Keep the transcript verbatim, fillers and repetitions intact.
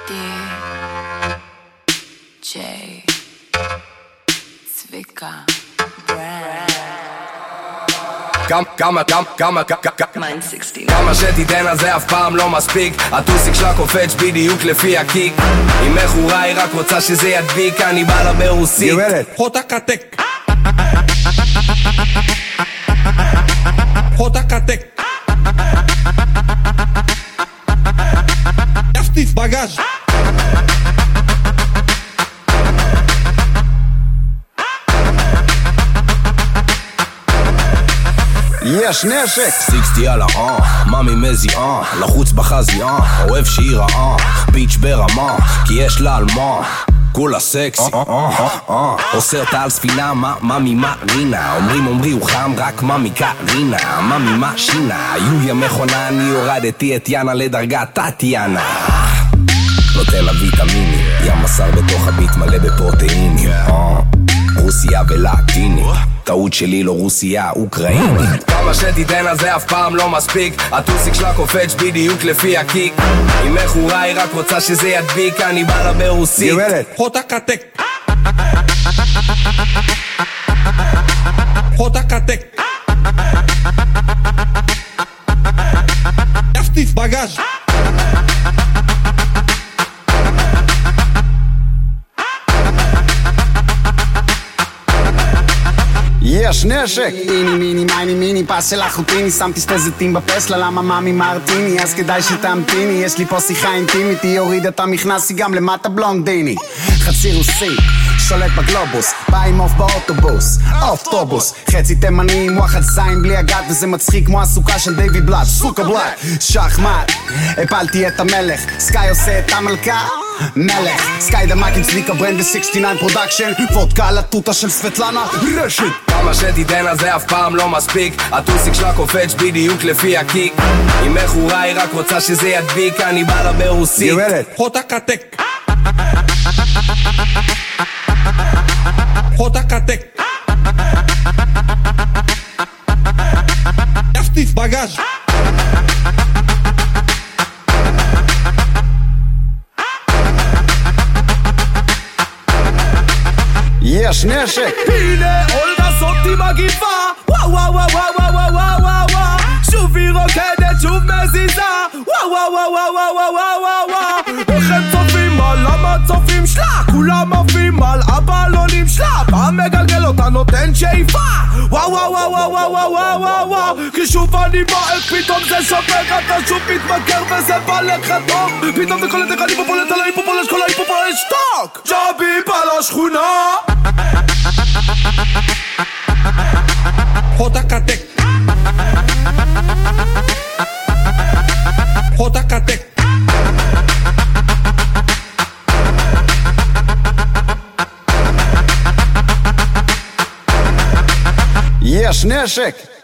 J צביקה ברנד כמה, כמה, כמה, כמה, כמה כמה שתיתן על זה אף פעם לא מספיק. הטוסיק שלה קופץ בדיוק לפי הקיק. היא מכורה, היא רק רוצה שזה ידביק. אני בא לה ברוסית חוטה קטק חוטה קטק יפטיס בגז' יש נשק סיקסטי על האן, ממי מזיען לחוץ בחזיען, אוהב שהיא רעה ביץ' ברמה, כי יש לה על מה כולה סקסי עושה אותה על ספינה, ממי מרינה אומרים אומרי הוא חם, רק ממי קרינה ממי משינה, יוליה מכונה, אני הורדתי את יאנה לדרגת טטיאנה נותן לה ויטמינים, ים בשר בתוך הביט מלא בפרוטאינים רוסיה ולטיני, טעות שלי לא רוסיה, אוקראינית. כמה שתיתן על זה אף פעם לא מספיק. הטוסיק שלה קופץ בדיוק לפי הקיק. היא מכורה, היא רק רוצה שזה ידביק. אני בא לה ברוסית חוטה קטק חוטה קטק יפטיס בגז' יש נשק איני מיני מייני מיני פס של אחוטיני שמתי שתי זיתים בפסלה למה מאמי מרטיני אז כדאי שתמתיני יש לי פה שיחה אינטימית היא הורידה את המכנס היא גם למטה בלונדיני חצי רוסי שולט בגלובוס בא עם אוף באוטובוס אוטובוס חצי תימני עם וואחד זין בלי הגת וזה מצחיק כמו הסוכה של דיוויד בלאט סוכה בלאט שחמט הפלתי את המלך סקאי עושה את המלכה מלך סקאי דמקים צביקה ברנד ו-שישים ותשע פרודקשן וודקה על הטוטה של סבטלנה רשת כמה שתיתן על זה אף פעם לא מספיק. הטוסיק שלה קופץ בדיוק לפי הקיק. היא מכורה, היא רק רוצה שזה ידביק. אני בא לה ברוסית חוטה קטק חוטה קטק יפטיס בגז' יש נשק הנה אולגה זאתי מגיפה וואו וואו וואו וואו וואו וואו וואו שוב היא רוקדת שוב מזיזה וואו וואו וואו וואו וואו וואו וואו איך הם צופים על למה צופים שלה כולם עפים על הבלונים שלה פעם מגלגל אותה נותן שאיפה וואו וואו וואו וואו וואו וואו וואו וואו כי שוב אני בועק פתאום זה שופק אתה שוב מתמכר וזה בא לך טוב פתאום זה קולט איך אני פופולט על ההיפופולש כל ההיפופולש שטוק ג'אבי בא לשכונה חוטה קטק חוטה קטק יש נשק